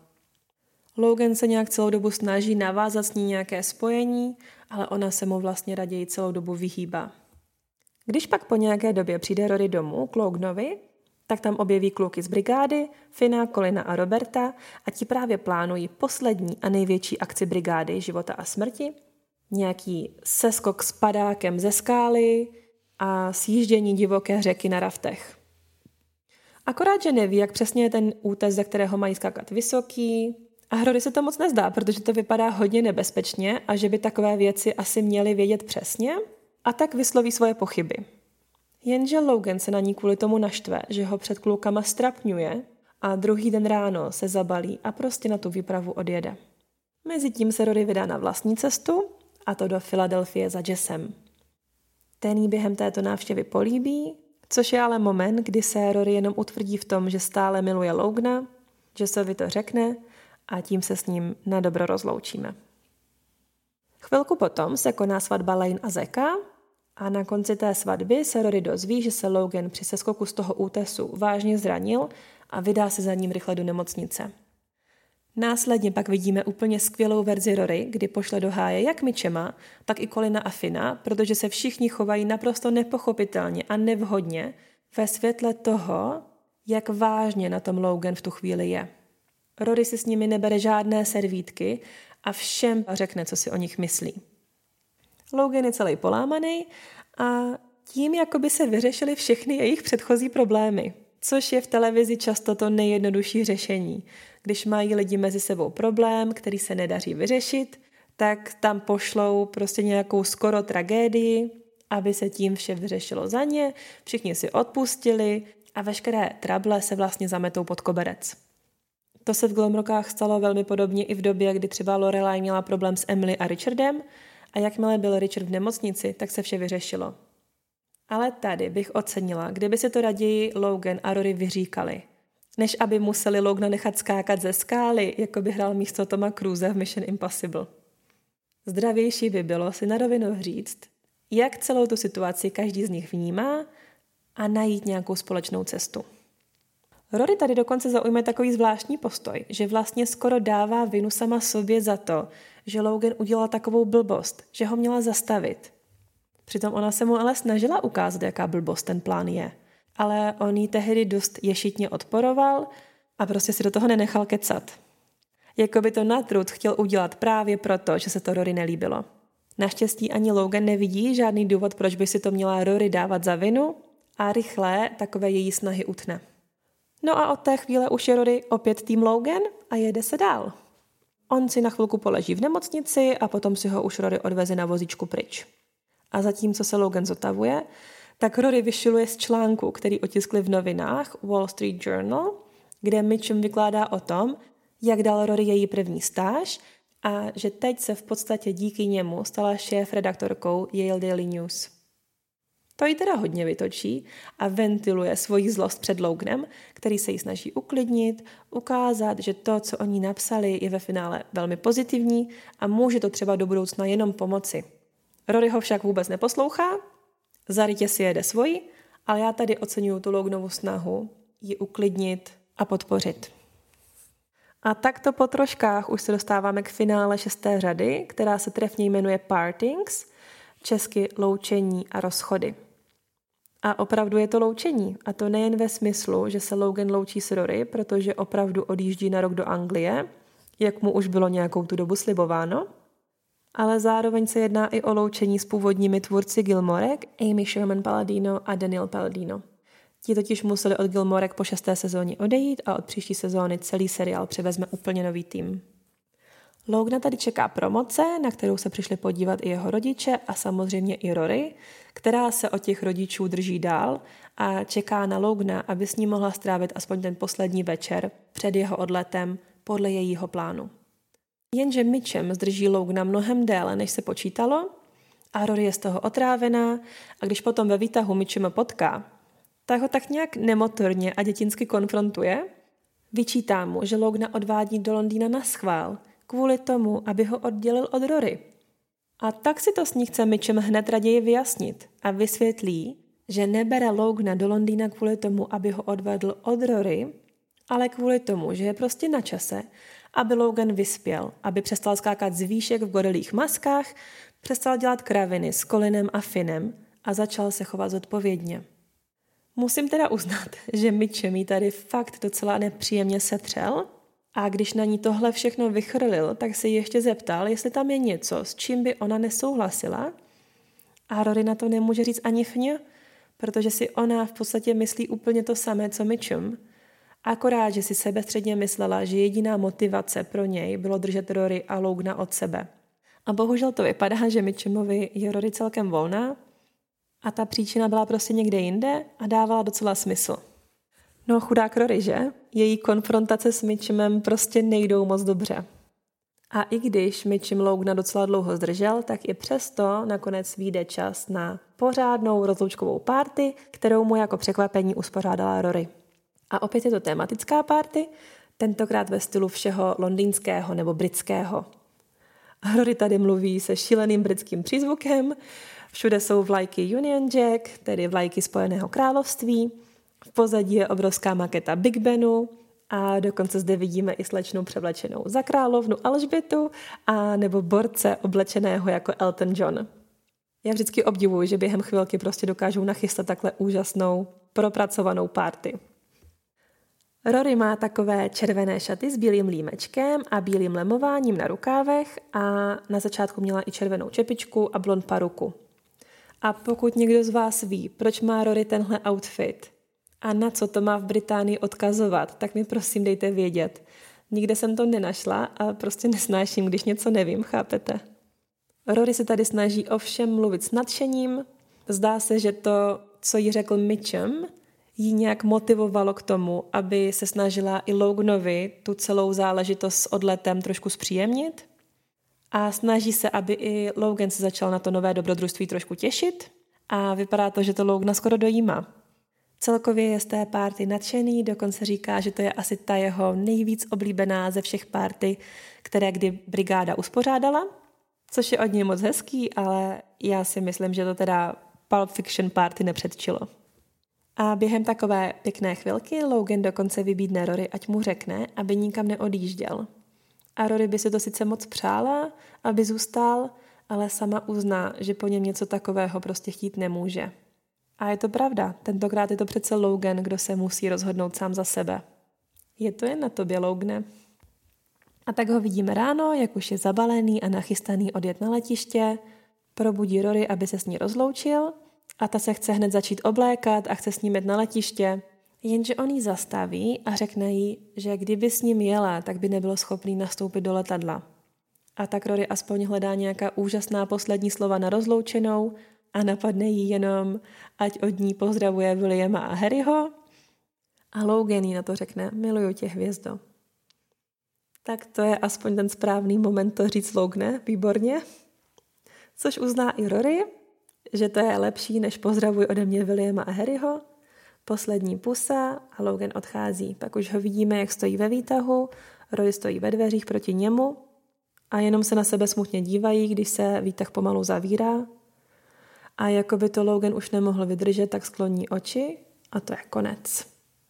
Logan se nějak celou dobu snaží navázat s ní nějaké spojení, ale ona se mu vlastně raději celou dobu vyhýbá. Když pak po nějaké době přijde Rory domů k Loganovi, tak tam objeví kluky z brigády, Finna, Colina a Roberta a ti právě plánují poslední a největší akci brigády života a smrti, nějaký seskok s padákem ze skály a sjíždění divoké řeky na raftech. Akorát, že neví, jak přesně je ten útes, ze kterého mají skákat vysoký, a Rory se to moc nezdá, protože to vypadá hodně nebezpečně a že by takové věci asi měli vědět přesně, a tak vysloví svoje pochyby. Jenže Logan se na ní kvůli tomu naštve, že ho před klukama strapňuje a druhý den ráno se zabalí a prostě na tu výpravu odjede. Mezitím se Rory vydá na vlastní cestu, a to do Filadelfie za Jessem. Ten jí během této návštěvy políbí, což je ale moment, kdy se Rory jenom utvrdí v tom, že stále miluje Logana, Jessovi to řekne a tím se s ním na dobro rozloučíme. Chvilku potom se koná svatba Lane a Zacka a na konci té svatby se Rory dozví, že se Logan při seskoku z toho útesu vážně zranil a vydá se za ním rychle do nemocnice. Následně pak vidíme úplně skvělou verzi Rory, kdy pošle do háje jak Mitchema, tak i Colina a Finna, protože se všichni chovají naprosto nepochopitelně a nevhodně ve světle toho, jak vážně na tom Logan v tu chvíli je. Rory si s nimi nebere žádné servítky a všem řekne, co si o nich myslí. Logan je celý polámaný a tím jakoby se vyřešily všechny jejich předchozí problémy, což je v televizi často to nejjednodušší řešení. Když mají lidi mezi sebou problém, který se nedaří vyřešit, tak tam pošlou prostě nějakou skoro tragédii, aby se tím vše vyřešilo za ně, všichni si odpustili a veškeré trable se vlastně zametou pod koberec. To se v Glamrockách stalo velmi podobně i v době, kdy třeba Lorelai měla problém s Emily a Richardem a jakmile byl Richard v nemocnici, tak se vše vyřešilo. Ale tady bych ocenila, kdyby se to raději Logan a Rory vyříkali. než aby museli Logana nechat skákat ze skály, jako by hrál místo Toma Cruise v Mission Impossible. Zdravější by bylo si na rovinu říct, jak celou tu situaci každý z nich vnímá a najít nějakou společnou cestu. Rory tady dokonce zaujme takový zvláštní postoj, že vlastně skoro dává vinu sama sobě za to, že Logan udělal takovou blbost, že ho měla zastavit. Přitom ona se mu ale snažila ukázat, jaká blbost ten plán je. Ale on jí tehdy dost ješitně odporoval a prostě si do toho nenechal kecat. Jako by to natrud chtěl udělat právě proto, že se to Rory nelíbilo. Naštěstí ani Logan nevidí žádný důvod, proč by si to měla Rory dávat za vinu a rychle takové její snahy utne. No a od té chvíle už je Rory opět tým Logan a jede se dál. On si na chvilku poleží v nemocnici a potom si ho už Rory odveze na vozíčku pryč. A zatímco se Logan zotavuje, tak Rory vyšiluje z článku, který otiskli v novinách Wall Street Journal, kde Mitchum vykládá o tom, jak dal Rory její první stáž a že teď se v podstatě díky němu stala šéf-redaktorkou Yale Daily News. To jí teda hodně vytočí a ventiluje svoji zlost před Loganem, který se jí snaží uklidnit, ukázat, že to, co oni napsali, je ve finále velmi pozitivní a může to třeba do budoucna jenom pomoci. Rory ho však vůbec neposlouchá, zarytě si jede svoji, ale já tady oceňuju tu Loganovu snahu ji uklidnit a podpořit. A takto po troškách už se dostáváme k finále 6. řady, která se trefně jmenuje Partings, česky loučení a rozchody. A opravdu je to loučení. A to nejen ve smyslu, že se Logan loučí s Rory, protože opravdu odjíždí na rok do Anglie, jak mu už bylo nějakou tu dobu slibováno, ale zároveň se jedná i o loučení s původními tvůrci Gilmorek, Amy Sherman-Palladino a Daniel Palladino. Ti totiž museli od Gilmorek po 6. sezóně odejít a od příští sezóny celý seriál převezme úplně nový tým. Logana tady čeká promoce, na kterou se přišli podívat i jeho rodiče a samozřejmě i Rory, která se od těch rodičů drží dál a čeká na Logana, aby s ním mohla strávit aspoň ten poslední večer před jeho odletem podle jejího plánu. Jenže Mitchum zdrží Logana mnohem déle, než se počítalo a Rory je z toho otrávená a když potom ve výtahu Mitchuma potká, tak ho tak nějak nemotorně a dětinsky konfrontuje. Vyčítá mu, že Logana odvádí do Londýna naschvál, kvůli tomu, aby ho oddělil od Rory. A tak si to s ní chce Mitchum hned raději vyjasnit a vysvětlí, že nebere Logana do Londýna kvůli tomu, aby ho odvedl od Rory, ale kvůli tomu, že je prostě na čase, aby Logan vyspěl, aby přestal skákat z výšek v gorilích maskách, přestal dělat kraviny s Colinem a Finnem a začal se chovat zodpovědně. Musím teda uznat, že Mitchum jí tady fakt docela nepříjemně setřel a když na ní tohle všechno vychrlil, tak se ještě zeptal, jestli tam je něco, s čím by ona nesouhlasila. A Rory na to nemůže říct ani fň, protože si ona v podstatě myslí úplně to samé, co Mitchum. Akorát, že si sebestředně myslela, že jediná motivace pro něj bylo držet Rory a Logana od sebe. A bohužel to vypadá, že Mitchumovi je Rory celkem volná a ta příčina byla prostě někde jinde a dávala docela smysl. No chudák Rory, že? Její konfrontace s Mitchumem prostě nejdou moc dobře. A i když Mitchum Logana docela dlouho zdržel, tak i přesto nakonec vyjde čas na pořádnou rozloučkovou party, kterou mu jako překvapení uspořádala Rory. A opět je to tematická party, tentokrát ve stylu všeho londýnského nebo britského. A Rory tady mluví se šíleným britským přízvukem, všude jsou vlajky Union Jack, tedy vlajky Spojeného království, v pozadí je obrovská maketa Big Benu a dokonce zde vidíme i slečnu převlečenou za královnu Alžbětu a nebo borce oblečeného jako Elton John. Já vždycky obdivuji, že během chvilky prostě dokážou nachystat takhle úžasnou, propracovanou party. Rory má takové červené šaty s bílým límečkem a bílým lemováním na rukávech a na začátku měla i červenou čepičku a blond paruku. A pokud někdo z vás ví, proč má Rory tenhle outfit a na co to má v Británii odkazovat, tak mi prosím dejte vědět. Nikde jsem to nenašla a prostě nesnáším, když něco nevím, chápete? Rory se tady snaží ovšem mluvit s nadšením. Zdá se, že to, co jí řekl Mitchum, jí nějak motivovalo k tomu, aby se snažila i Loganovi tu celou záležitost s odletem trošku zpříjemnit. A snaží se, aby i Logan se začal na to nové dobrodružství trošku těšit a vypadá to, že to Logana skoro dojímá. Celkově je z té party nadšený, dokonce říká, že to je asi ta jeho nejvíc oblíbená ze všech party, které kdy brigáda uspořádala, což je od něj moc hezký, ale já si myslím, že to teda Pulp Fiction party nepředčilo. A během takové pěkné chvilky Logan dokonce vybídne Rory, ať mu řekne, aby nikam neodjížděl. A Rory by si to sice moc přála, aby zůstal, ale sama uzná, že po něm něco takového prostě chtít nemůže. A je to pravda, tentokrát je to přece Logan, kdo se musí rozhodnout sám za sebe. Je to jen na tobě, Logane. A tak ho vidíme ráno, jak už je zabalený a nachystaný odjet na letiště, probudí Rory, aby se s ní rozloučil a ta se chce hned začít oblékat a chce s ním jít na letiště, jenže on jí zastaví a řekne jí, že kdyby s ním jela, tak by nebylo schopný nastoupit do letadla. A tak Rory aspoň hledá nějaká úžasná poslední slova na rozloučenou a napadne jí jenom, ať od ní pozdravuje Williama a Harryho. A Logan jí na to řekne, miluju tě, hvězdo. Tak to je aspoň ten správný moment to říct Logane, výborně. Což uzná i Rory, že to je lepší, než pozdravuj ode mě Williama a Harryho. Poslední pusa a Logan odchází. Pak už ho vidíme, jak stojí ve výtahu, Rory stojí ve dveřích proti němu a jenom se na sebe smutně dívají, když se výtah pomalu zavírá. A jako by to Logan už nemohl vydržet, tak skloní oči a to je konec.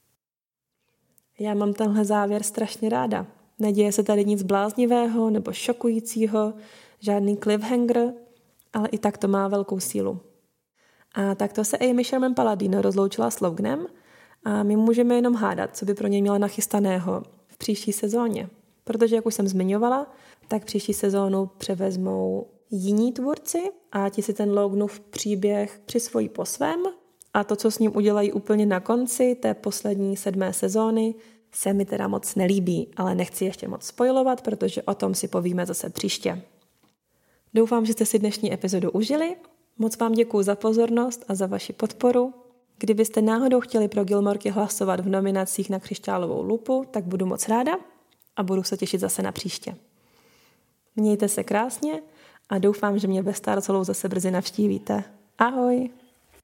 Já mám tenhle závěr strašně ráda. Neděje se tady nic bláznivého nebo šokujícího, žádný cliffhanger, ale i tak to má velkou sílu. A takto se Amy Sherman Palladino rozloučila s Loganem a my můžeme jenom hádat, co by pro něj měla nachystaného v příští sezóně. Protože, jak už jsem zmiňovala, tak příští sezónu převezmou jiní tvůrci a ti si ten Loganův příběh přisvojí po svém a to, co s ním udělají úplně na konci té poslední 7. sezóny, se mi teda moc nelíbí, ale nechci ještě moc spoilovat, protože o tom si povíme zase příště. Doufám, že jste si dnešní epizodu užili. Moc vám děkuju za pozornost a za vaši podporu. Kdybyste náhodou chtěli pro Gilmorky hlasovat v nominacích na Křišťálovou lupu, tak budu moc ráda a budu se těšit zase na příště. Mějte se krásně a doufám, že mě ve Star Solu zase brzy navštívíte. Ahoj!